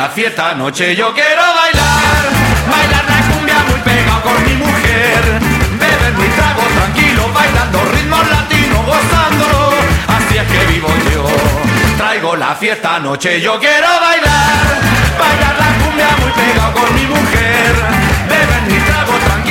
la fiesta anoche yo quiero bailar, bailar la cumbia muy pegado con mi mujer, beber mi trago tranquilo, bailando ritmos latinos, gozándolo, así es que vivo yo. Traigo la fiesta anoche yo quiero bailar, bailar la cumbia muy pegado con mi mujer, beber mi trago tranquilo,